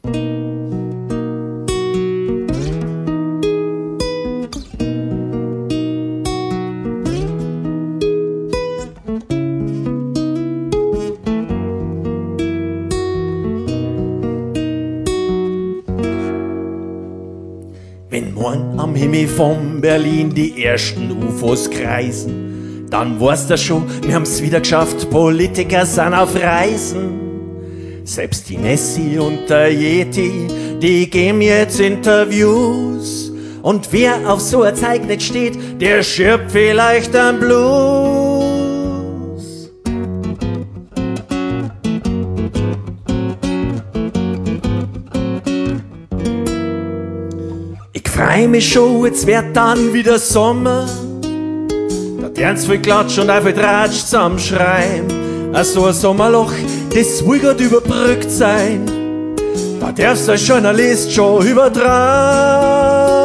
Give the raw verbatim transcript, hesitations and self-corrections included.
Wenn morgen am Himmel von Berlin die ersten U F Os kreisen, dann weißt du schon, wir haben's wieder geschafft, Politiker sind auf Reisen. Selbst die Nessie und der Yeti, die geben jetzt Interviews. Und wer auf so ein Zeug nicht steht, der schirbt vielleicht am Blues. Ich freu mich schon, jetzt wird dann wieder Sommer. Da dern's viel Klatsch und auch viel Tratsch zusammenschreien. So ein Sommerloch, das will grad überbrückt sein. Da darfst du als Journalist schon übertragen.